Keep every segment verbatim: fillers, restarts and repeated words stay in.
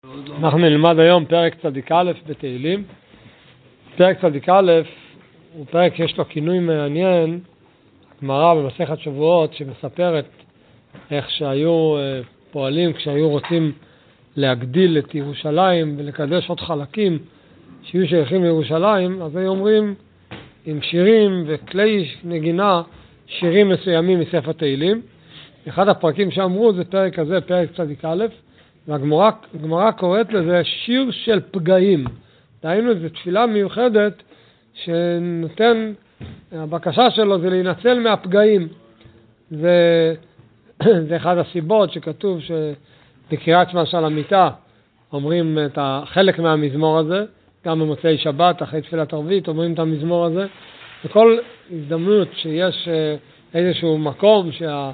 אנחנו נלמד היום פרק צדיק א' בתהילים. פרק צדיק א' הוא פרק שיש לו כינוי מעניין, גמרא במסכת שבועות שמספרת איך שהיו פועלים כשהיו רוצים להגדיל את ירושלים ולקדש עוד חלקים שיהיו שייכים לירושלים, אז היו אומרים עם שירים וכלי נגינה שירים מסוימים מספר תהילים. אחד הפרקים שאמרו זה פרק הזה, פרק צדיק א', והגמרא קוראת לזה שיר של פגעים. דהיינו, זו תפילה מיוחדת שנותן, הבקשה שלו זה להינצל מהפגעים. זה, זה אחד הסיבות שכתוב שבקריאת שמע של המיטה אומרים את החלק מהמזמור הזה, גם במוצאי שבת, אחרי תפילת ערבית, אומרים את המזמור הזה. בכל הזדמנות שיש איזשהו מקום שה...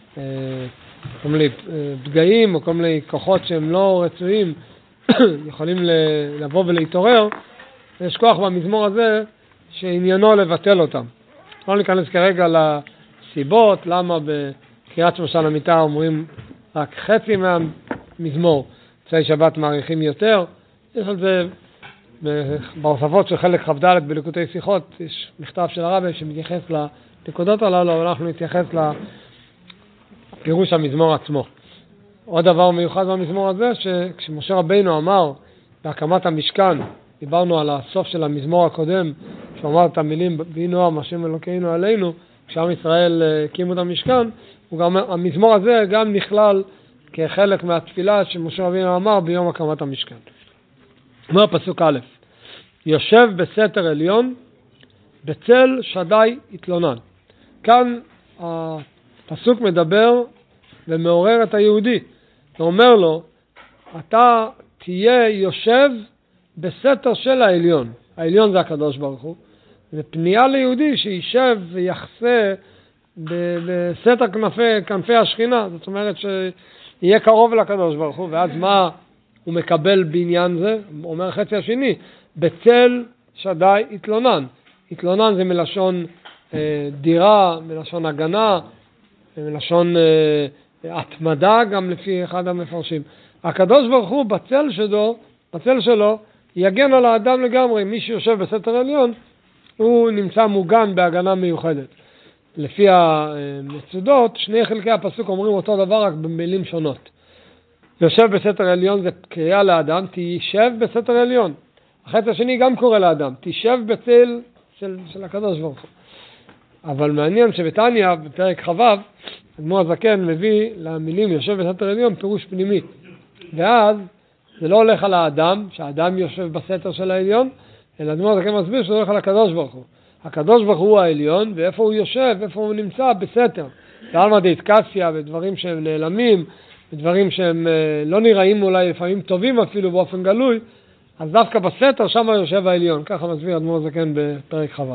כל מיני פגעים או כל מיני כוחות שהם לא רצויים יכולים לבוא ולהתעורר, יש כוח במזמור הזה שעניינו לבטל אותם. לא ניכנס כרגע לסיבות למה בקריאת שמע של המיטה אומרים רק חצי מהמזמור, צי שבת מעריכים יותר. יש על זה בהוספות של חלק כ"ד בליקוטי שיחות, יש מכתב של הרבי שמתייחס לנקודות הללו, אבל אנחנו נתייחס לפירוש המזמור עצמו. עוד דבר מיוחד במזמור הזה, שכשמשה רבינו אמר בהקמת המשכן, דיברנו על הסוף של המזמור הקודם, שהוא אמר את המילים בי נועם השם אלוקינו עלינו, כשעם ישראל הקימו את המשכן, וגם המזמור הזה גם נכלל כחלק מהתפילה שמשה רבינו אמר ביום הקמת המשכן. אומר פסוק א', יושב בסתר עליון, בצל שדי התלונן. כאן הפסוק מדבר ומעורר את היהודי. הוא אומר לו, אתה תהיה יושב בסתר של העליון. העליון זה הקדוש ברוך הוא. זה פנייה ליהודי שישב ויחסה בסתר כנפי, כנפי השכינה. זאת אומרת שיהיה קרוב לקדוש ברוך הוא. ואז מה הוא מקבל בעניין זה? הוא אומר חצי השני, בצל שדי התלונן. התלונן זה מלשון אה, דירה, מלשון הגנה, מלשון אה, התמדה, גם לפי אחד המפרשים. הקדוש ברוך הוא בצל שלו, בצל שלו יגן על האדם לגמרי. מי שיושב בסתר עליון הוא נמצא מוגן בהגנה מיוחדת. לפי המצודות, שני חלקי הפסוק אומרים אותו דבר רק במילים שונות. יושב בסתר עליון זה קריאה לאדם, תישב בסתר עליון. החצי השני גם קורא לאדם, תישב בצל של, של הקדוש ברוך הוא. אבל מעניין שבתניא בפרק חב"ב אדמו"ר הזקן מביא למילים יושב בסתר עליון פירוש פנימי, ואז זה לא הולך על האדם שהאדם יושב בסתר של העליון, אלא אדמו"ר הזקן מסביר שזה הולך על הקדוש ברוך הוא. הקדוש ברוך הוא העליון, ואיפה הוא יושב, איפה הוא נמצא? בסתר. בעלמא דאיטקסיה, בדברים שהם נעלמים, בדברים שהם לא נראים אולי לפעמים טובים אפילו באופן גלוי, אז דווקא בסתר שם יושב העליון. ככה מסביר אדמו"ר הזקן בפרק חב"ב.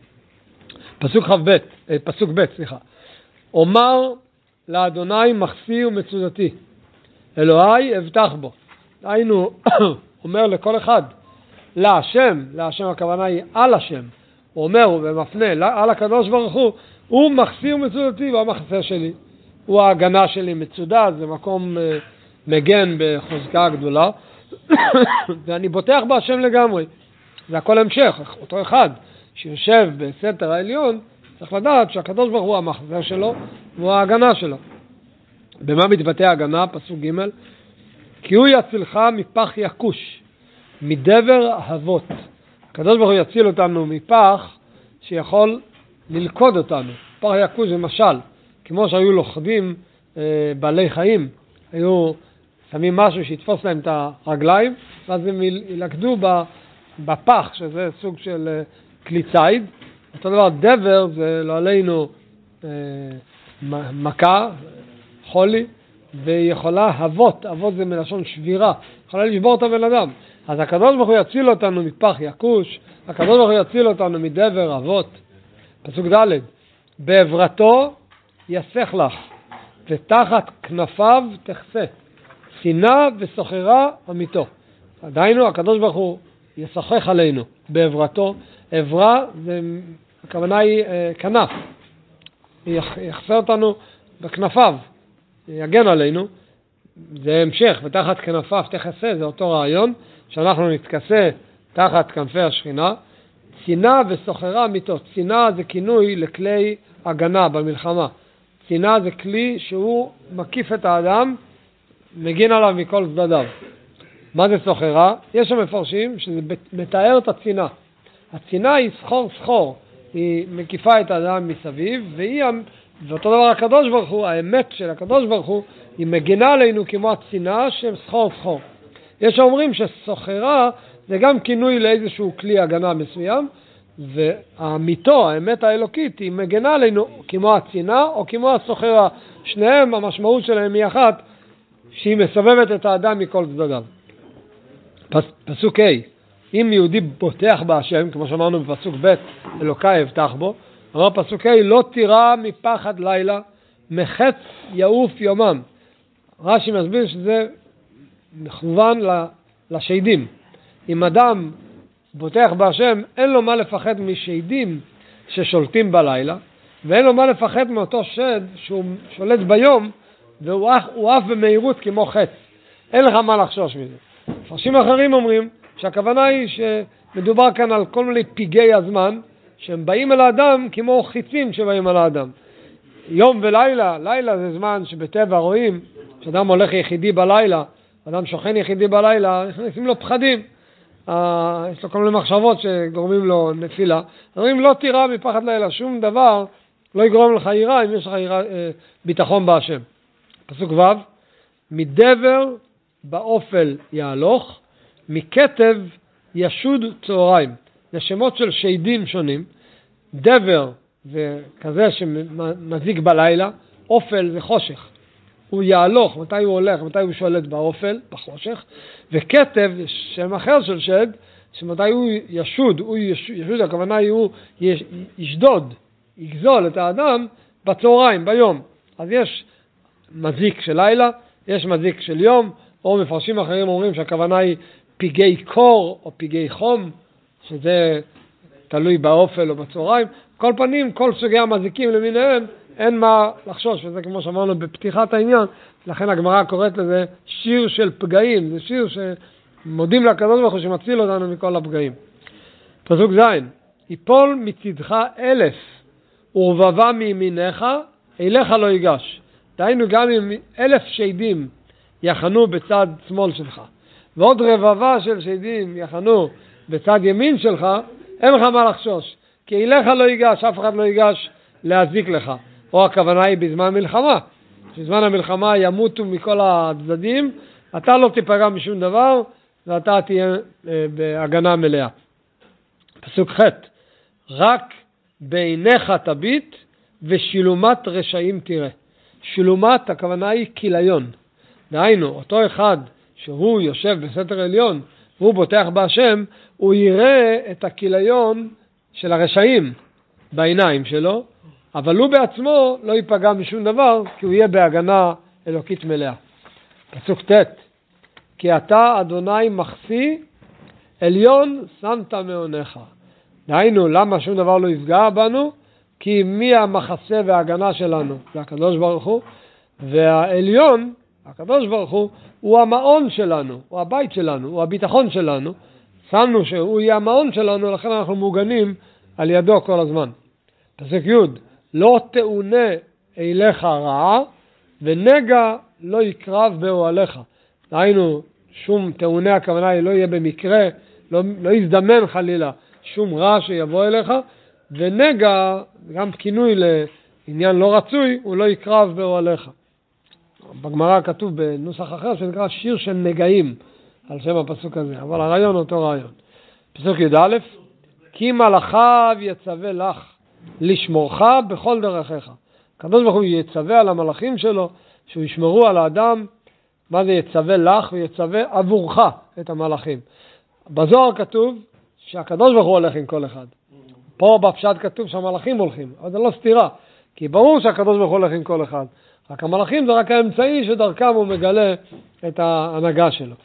פסוק ח"ב, פסוק ב', סליחה. אומר לאדוני מחסי ומצודתי, אלוהי אבטח בו. היינו, אומר לכל אחד, להשם, להשם הכוונה היא על השם. הוא אומר ומפנה על הקדוש ברוך הוא, הוא מחסי ומצודתי, הוא המחסה שלי, הוא ההגנה שלי. מצודה זה מקום מגן בחוזקה גדולה, ואני בוטח בהשם לגמרי. זה הכל המשך, אותו אחד שיושב בסתר העליון, צריך לדעת שהקדוש ברוך הוא המחסה שלו, והוא ההגנה שלו. במה מתבטא ההגנה? פסוק ג', כי הוא יצילך מפח יקוש, מדבר אהבות. הקדוש ברוך הוא יציל אותנו מפח שיכול ללכוד אותנו. פח יקוש זה משל, כמו שהיו לוכדים אה, בעלי חיים, היו שמים משהו שיתפוס להם את הרגליים, ואז הם ילכדו בפח, שזה סוג של אה, כלי ציד. אותו דבר, דבר זה לא עלינו אה, מכה, חולי, ויכולה אבות, אבות זה מלשון שבירה, יכולה לשבור את הבן אדם. אז הקדוש ברוך הוא יציל אותנו מפח יקוש, הקדוש ברוך הוא יציל אותנו מדבר אבות. פסוק ד', בעברתו יסך לך, ותחת כנפיו תחסה, שנאה וסוחרה אמיתו. עדיינו, הקדוש ברוך הוא ישחך עלינו בעברתו. עברה, זה, הכוונה היא אה, כנף. יחסה אותנו בכנפיו, יגן עלינו. זה המשך, ותחת כנפיו תכסה, זה אותו רעיון, שאנחנו נתכסה תחת כנפי השכינה. צינה וסוחרה מיתות. צינה זה כינוי לכלי הגנה במלחמה. צינה זה כלי שהוא מקיף את האדם, מגין עליו מכל צדדיו. מה זה סוחרה? יש שם מפרשים שזה מתאר את הצינה. הצינה היא סחור סחור, היא מקיפה את האדם מסביב, והיא, ואותו דבר הקדוש ברוך הוא, האמת של הקדוש ברוך הוא, היא מגינה עלינו כמו הצינה שהם סחור סחור. יש אומרים שסוחרה זה גם כינוי לאיזשהו כלי הגנה מסוים, והאמיתו, האמת האלוקית, היא מגנה עלינו כמו הצינה או כמו הסוחרה. שניהם, המשמעות שלהם היא אחת, שהיא מסובבת את האדם מכל צדדיו. פס, פסוק ה' אם יהודי בוטח בהשם, כמו שאמרנו בפסוק ב' אלוקי יבטח בו, אמר פסוק ה' לא תירא מפחד לילה, מחץ יעוף יומם. רש"י מסביר שזה מכוון לשיידים. אם אדם בוטח בהשם, אין לו מה לפחד משיידים ששולטים בלילה, ואין לו מה לפחד מאותו שד שהוא שולט ביום, והוא עף במהירות כמו חץ. אין לך מה לחשוש מזה. מפרשים אחרים אומרים שהכוונה היא שמדובר כאן על כל מיני פיגי הזמן, שהם באים אל האדם כמו חיצים שבאים אל האדם. יום ולילה, לילה זה זמן שבטבע רואים, שאדם הולך יחידי בלילה, אדם שוכן יחידי בלילה, נכנסים לו פחדים. אה, יש לו כל מיני מחשבות שגורמים לו נפילה. אומרים לא תירא מפחד לילה, שום דבר לא יגרום לך יראה אם יש לך יראה, אה, ביטחון בהשם. פסוק ו' מדבר באופל יהלוך, מכתב ישוד צהריים. זה שמות של שיידים שונים. דבר זה כזה שמזיק בלילה, אופל זה חושך. הוא יהלוך, מתי הוא הולך, מתי הוא שולט באופל, בחושך, וכתב זה שם אחר של שד, שמתי הוא ישוד, הוא ישוד, הכוונה היא הוא ישדוד, יגזול את האדם בצהריים, ביום. אז יש מזיק של לילה, יש מזיק של יום, או מפרשים אחרים אומרים שהכוונה היא פיגי קור או פיגי חום, שזה תלוי באופל או בצהריים. כל פנים, כל סוגי המזיקים למיניהם, אין מה לחשוש, וזה כמו שאמרנו בפתיחת העניין, לכן הגמרא קוראת לזה שיר של פגעים, זה שיר שמודים לקדוש ברוך הוא שמציל אותנו מכל הפגעים. פסוק ז' יפול מצדך אלף ורבבה מימינך, אליך לא ייגש. דהיינו גם אם אלף שיידים יחנו בצד שמאל שלך, ועוד רבבה של שיידים יחנו בצד ימין שלך, אין לך מה לחשוש, כי אליך לא ייגש, אף אחד לא ייגש להזיק לך. או הכוונה היא בזמן מלחמה, בזמן המלחמה ימותו מכל הצדדים, אתה לא תיפגע משום דבר, ואתה תהיה בהגנה מלאה. פסוק ח' רק בעיניך תביט ושילומת רשעים תראה. שילומת הכוונה היא כיליון. דהיינו, אותו אחד שהוא יושב בסתר עליון, והוא בוטח בהשם, הוא יראה את הכיליון של הרשעים בעיניים שלו, אבל הוא בעצמו לא ייפגע משום דבר, כי הוא יהיה בהגנה אלוקית מלאה. פסוק ט' כי אתה אדוני מחסי, עליון שמת מעונך. דהיינו, למה שום דבר לא יפגע בנו? כי מי המחסה וההגנה שלנו? זה הקדוש ברוך הוא, והעליון, הקדוש ברוך הוא, הוא המעון שלנו, הוא הבית שלנו, הוא הביטחון שלנו. שמנו שהוא יהיה המעון שלנו, לכן אנחנו מוגנים על ידו כל הזמן. פסוק י' לא תאונה אליך רעה, ונגע לא יקרב באוהליך. דהיינו, שום תאונה הכוונה היא לא יהיה במקרה, לא, לא יזדמן חלילה שום רע שיבוא אליך, ונגע, גם כינוי לעניין לא רצוי, הוא לא יקרב באוהליך. בגמרא כתוב בנוסח אחר שנקרא שיר של נגעים, על שם הפסוק הזה, אבל הרעיון אותו רעיון. פסוק י"א כי מלאכיו יצווה לך לשמורך בכל דרכיך. הקדוש ברוך הוא יצווה על המלאכים שלו שהוא ישמרו על האדם. מה זה יצווה לך? ויצווה עבורך את המלאכים. בזוהר כתוב שהקדוש ברוך הוא הולך עם כל אחד. פה בפשט כתוב שהמלאכים הולכים, אבל זה לא סתירה, כי ברור שהקדוש ברוך הוא הולך עם כל אחד. רק המלאכים זה רק האמצעי שדרכם הוא מגלה את ההנהגה שלו.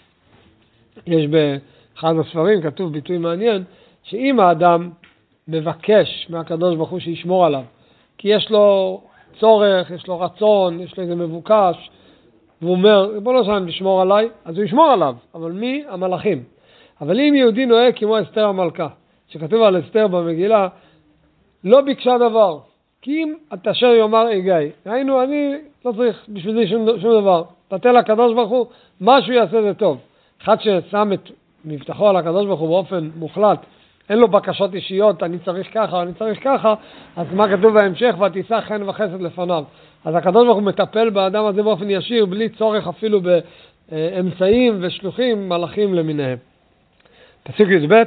יש באחד הספרים כתוב ביטוי מעניין, שאם האדם מבקש מהקדוש ברוך הוא שישמור עליו, כי יש לו צורך, יש לו רצון, יש לו איזה מבוקש, והוא אומר, ריבונו של עולם תשמור עליי, אז הוא ישמור עליו, אבל מי? המלאכים. אבל אם יהודי נוהג כמו אסתר המלכה, שכתוב על אסתר במגילה, לא ביקשה דבר, כי אם את אשר יאמר הגיא, ראינו, אני לא צריך בשביל זה שום, שום דבר, תתן לקדוש ברוך הוא, מה שהוא יעשה זה טוב. אחד ששם את מבטחו על הקדוש ברוך הוא באופן מוחלט, אין לו בקשות אישיות, אני צריך ככה, אני צריך ככה, אז מה כתוב בהמשך? ותישא חן וחסד לפניו. אז הקדוש ברוך הוא מטפל באדם הזה באופן ישיר, בלי צורך אפילו באמצעים ושלוחים, מלאכים למיניהם. פסוק י"ב,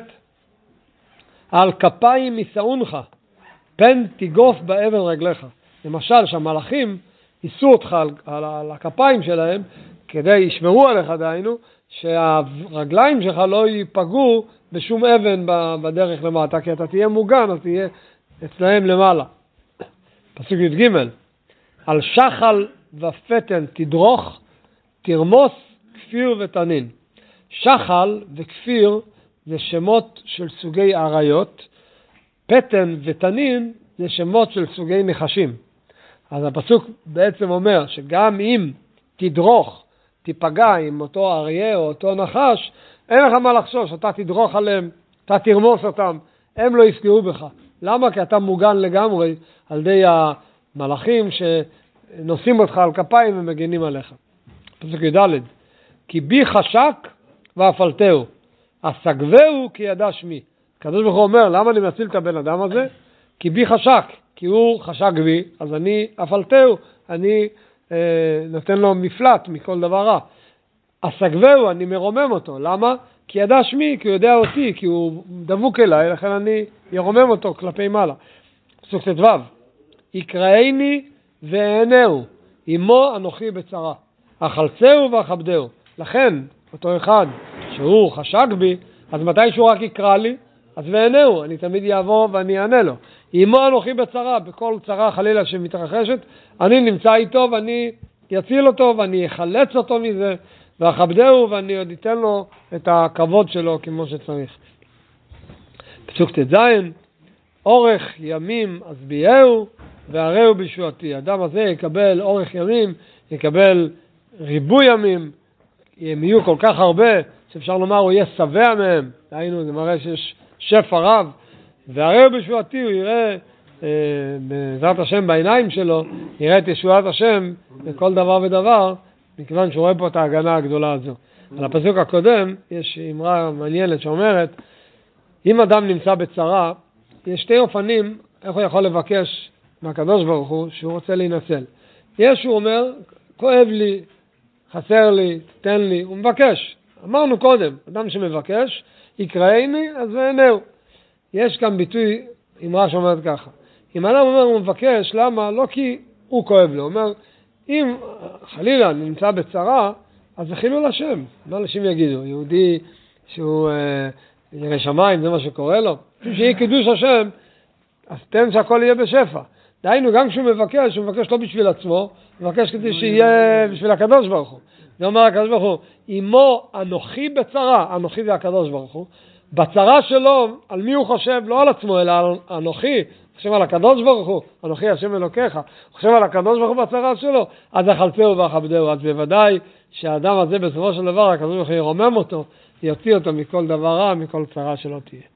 על כפיים ישאונך, פן תיגוף באבן רגליך. למשל, שהמלאכים יישאו אותך על, על, על הכפיים שלהם, כדי ישמרו עליך דיינו, שהרגליים שלך לא ייפגעו בשום אבן בדרך למטה, כי אתה תהיה מוגן, אז תהיה אצלהם למעלה. פסוק י"ג, על שחל ופתן תדרוך, תרמוס כפיר ותנין. שחל וכפיר זה שמות של סוגי עריות, פתן ותנין זה שמות של סוגי נחשים. אז הפסוק בעצם אומר שגם אם תדרוך, תיפגע עם אותו אריה או אותו נחש, אין לך מה לחשוש, אתה תדרוך עליהם, אתה תרמוס אותם, הם לא יפגעו בך. למה? כי אתה מוגן לגמרי על ידי המלאכים שנושאים אותך על כפיים ומגנים עליך. פסוק י"ד, כי בי חשק ואפלתהו, אסגבהו כי ידע שמי. הקדוש ברוך הוא אומר, למה אני מציל את הבן אדם הזה? כי בי חשק, כי הוא חשק בי, אז אני אפלתהו, אני אה, נותן לו מפלט מכל דבר רע. אסגבהו, אני מרומם אותו. למה? כי ידע שמי, כי הוא יודע אותי, כי הוא דבוק אליי, לכן אני ירומם אותו כלפי מעלה. פסוק ט"ו, יקראני ואענהו, עמו אנוכי בצרה, אחלצהו ואכבדהו. לכן, אותו אחד שהוא חשק בי, אז מתי שהוא רק יקרא לי, אז ואענהו, אני תמיד יעבור ואני אענה לו. עמו אנוכי בצרה, בכל צרה חלילה שמתרחשת, אני נמצא איתו ואני יציל אותו ואני אחלץ אותו מזה, ואכבדהו ואני עוד אתן לו את הכבוד שלו כמו שצריך. פסוק ט"ז, אורך ימים אשביעהו והראהו בישועתי. האדם הזה יקבל אורך ימים, יקבל ריבוי ימים, הם יהיו כל כך הרבה שאפשר לומר הוא יהיה שבע מהם. דהיינו, זה מראה שיש שפע רב, והראהו בישועתי, הוא יראה אה, בעזרת השם בעיניים שלו, יראה את ישועת השם בכל דבר ודבר, מכיוון שהוא רואה פה את ההגנה הגדולה הזו. על הפסוק הקודם יש אמרה מעניינת שאומרת, אם אדם נמצא בצרה, יש שתי אופנים איך הוא יכול לבקש מהקדוש ברוך הוא שהוא רוצה להינצל. יש, הוא אומר, כואב לי, חסר לי, תן לי, הוא מבקש. אמרנו קודם, אדם שמבקש, יקראני, אז ואענהו. יש כאן ביטוי, אמרה שאומרת ככה. אם אדם אומר, הוא מבקש, למה? לא כי הוא כואב לו. הוא אומר, אם חלילה נמצא בצרה, אז זה חילול השם. מה אנשים יגידו? יהודי שהוא אה, ירא שמיים, זה מה שקורה לו. שיהיה קידוש השם, אז תן שהכל יהיה בשפע. דהיינו, גם כשהוא מבקש, הוא מבקש לא בשביל עצמו, הוא מבקש כדי שיהיה בשביל הקדוש ברוך הוא. זה אומר הקדוש ברוך הוא, אמו אנוכי בצרה, אנוכי זה הקדוש ברוך הוא, בצרה שלו, על מי הוא חושב? לא על עצמו, אלא על אנוכי, הוא חושב על הקדוש ברוך הוא, אנוכי השם אלוקיך, הוא חושב על הקדוש ברוך הוא בצרה שלו, אז אכלצהו ואכבדהו. אז בוודאי שהאדם הזה בסופו של דבר, הקדוש ברוך הוא ירומם אותו, יוציא אותו מכל דבר רע, מכל צרה שלא תהיה.